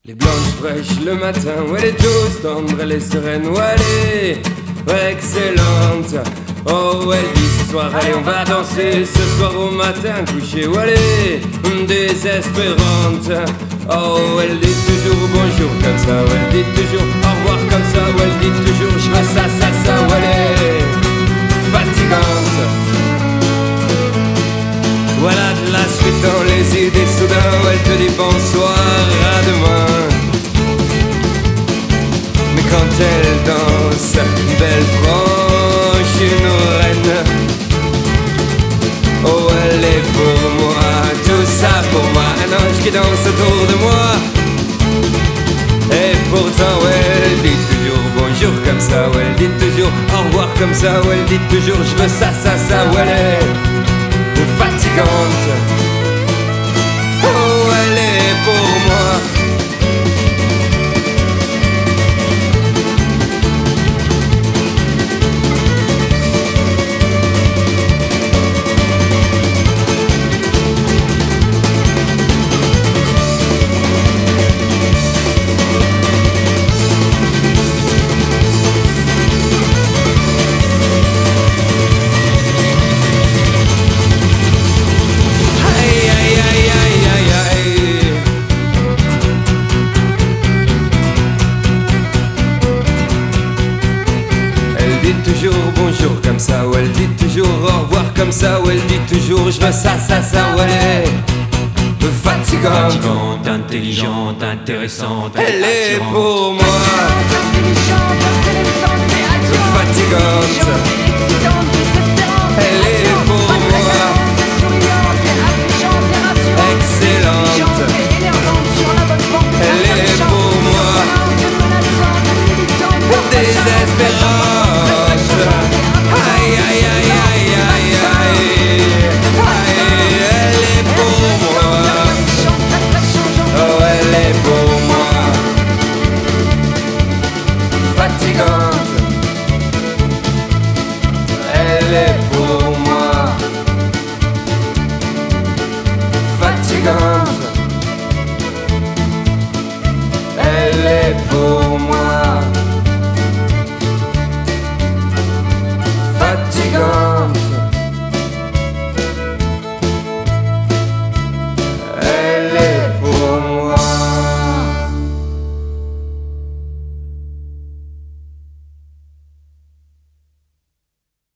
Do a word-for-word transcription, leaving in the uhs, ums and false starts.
Les blanches fraîches le matin, où elle est douce, tendre, elle est sereine, où elle est ouais, excellente. Oh, elle dit ce soir, allez, on va danser ce soir au matin couché, où elle est désespérante. Oh, elle dit toujours bonjour comme ça, où elle dit toujours au revoir comme ça, où elle dit toujours je veux ça, ça, ça, où elle est fatigante. Voilà de la suite dans les idées, soudain où elle te dit bonsoir, à demain. Mais quand elle danse, belle franche, une reine. Oh, elle est pour moi, tout ça pour moi, un ange qui danse autour de moi. Et pourtant, ouais, elle dit toujours bonjour comme ça, où elle dit toujours au revoir comme ça, où elle dit toujours je veux ça, ça, ça, où elle est fatigante. Oh, elle est pour moi. Elle dit toujours bonjour comme ça, ou elle dit toujours au revoir comme ça, ou elle dit toujours je veux ça, ça, ça, où elle est fatigante, fatigante, intelligente, intéressante, elle est attirante. pour moi Intelligente, intéressante et attirante. fatigante. Gentille, excitante.